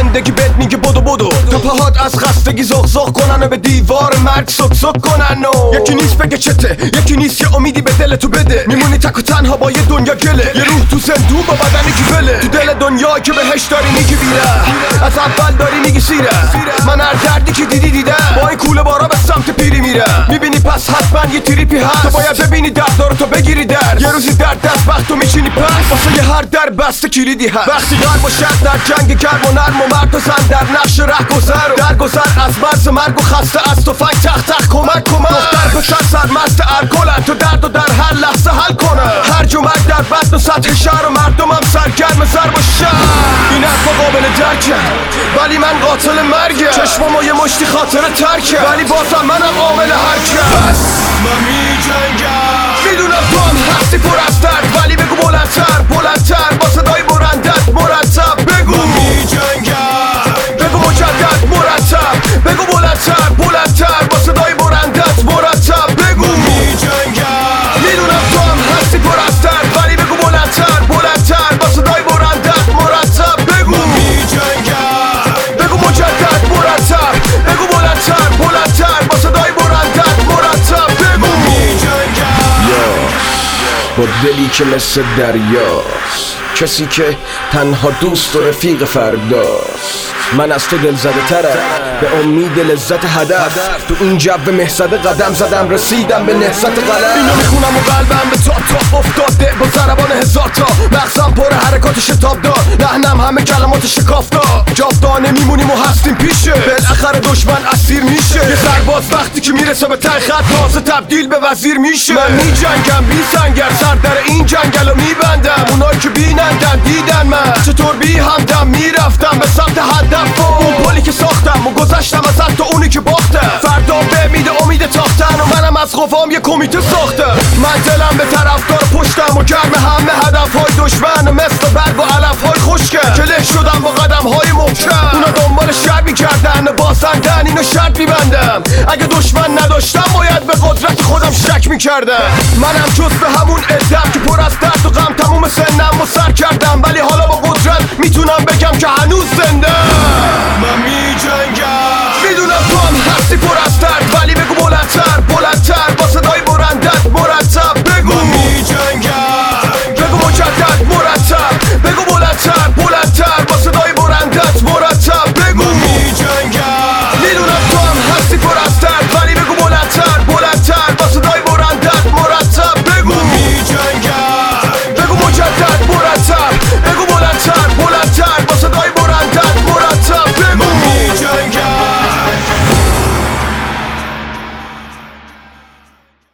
زندگی بهت میگه بدو تا پاهات از خستگی زغزغ کنن و به دیوار مرگ سک سک کنن و یکی نیست بگه چته، یکی نیست یه امیدی به دل تو بده. میمونی تک و تنها با یه دنیا گله، یه روح تو زندون با بدنی که بله. تو دل دنیا که بهش داری میگی بیره، از اول داری میگی سیره. من هر دردی که دیدم با این کوله بارا به سمت پیری میره. میبینی پس حتما یه تریپی هست، تو باید ببینی دردارو تو بگیری در. یه روزی درد دست وقت تو میچینی پس، واسه یه هر در بسته کلیدی هست. وقتی قلب و شد در جنگ گرم و نرم و مرد و زن در نقش ره گذر و در گذر از مرز مرگ و خسته از تفنگ تخت کمک دختر پسر سرمست ارگلن تو درد و در هر لحظه حل کنه. هر جمعک در بطن و سطح شهر و مردمم سرگرم ضرب و شهر. این حرفا قابل درکه ولی من قاتل مرگه. چشمامو یه مشتی خاطره ترکه ولی بازم منم عامل حرکه. بس من میجنگم، میدونم تو هم هستی پر از درد ولی بگو بلندتر بلندتر با صدای برندت مرتب بگو. من میجنگم، بگو مجدد مرتب بگو بلندتر بلندتر با صدای برندت مرتب بگو. من میجنگم، میدونم تو هم هستی پر از درد ولی بگو بلندتر بلندتر با صدای برندت مرتب بگو. من میجنگم، بگو مجدد مرتب بگو بلندتر بلندتر با صدای برندت مرتب بگو. من میجنگم با دلی که مثل دریاست، کسی که تنها دوست و رفیق فرداست. من از تو دل زده ترم به امید لذت هدف، تو این جو مهزده قدم زدم رسیدم به نهضت قلم. اینو میخونم و قلبم به تاپ افتاده با ضربان هزار تا. مغزم پر حرکات شتاب دار، لحنم همه کلمات شکافتا. جاودانه میمونیم و هستیم پیشه، بالاخره دشمن اسیر میشه. یه سرباز وقتی که میرسه به ته خط تازه تبدیل به وزیر میشه. من میجنگم بی سنگر، سر در این جنگلو میبندم. اونایی که بینندن دیدن من چطور بی همدم میرفتم به سمت هدف. اون پلی که ساختم و گذشتم از تو اونی که باختم. فردا به امید تاختن و منم از قوام یه کمیته ساختم. من دلم به طرفدار پشتم و گرم همه هدفهای دشمن مثل برگ و علفهای خشکم که له شدم با قدمهای محکم. اونا دنبال شر میکردن بازندن اینو شرط میبندم. اگه دشمن نداشتم باید به قدرت خودم شک میکردم. منم جز به همون عدم که پر از درد و غم تموم سنم و سر کردم ولی حالا با قدرت میتونم بگم که هنوز زنده.